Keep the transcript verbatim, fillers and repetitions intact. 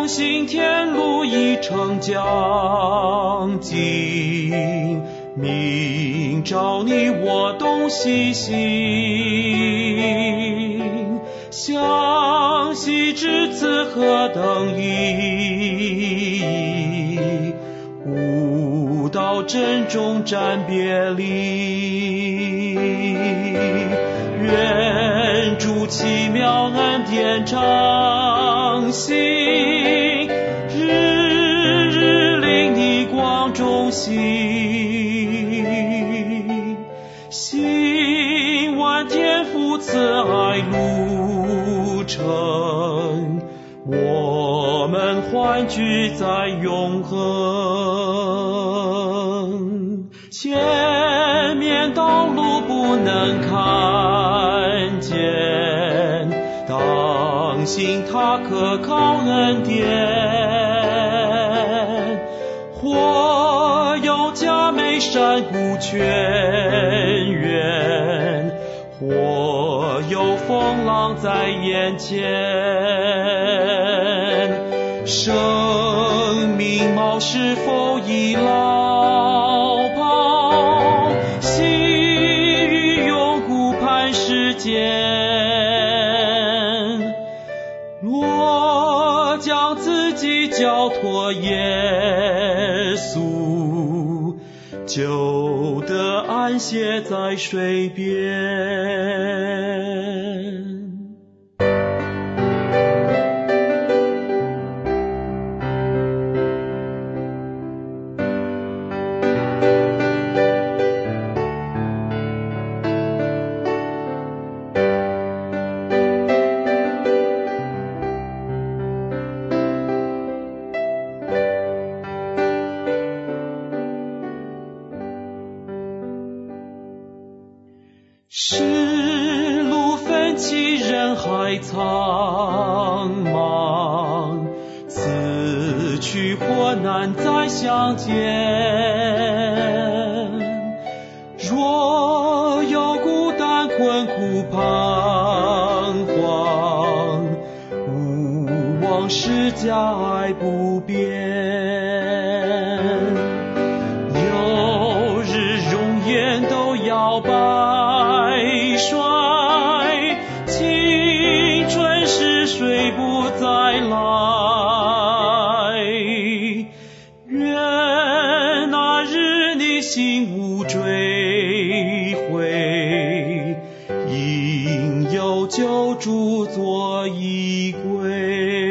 相信天路已成将尽，明朝你我东西行，相惜至此何等意义，悟道真中暂别离。愿主奇妙恩典常行，日日令你光中行，行完天父慈爱路程，我们欢聚在永恒。前面道路不能看见，当心它可靠恩典，或有佳美山谷泉源，或有风浪在眼前，生命貌是否已老跑，细雨永顾盼世间，若将自己交托耶稣，就得安歇在水边。是路分歧人海苍茫，此去或难再相见，若有孤单困苦彷徨，勿忘世家爱不变，有日容颜都要白衰，青春逝水不再来，愿那日你心无追悔，应有救主作依归。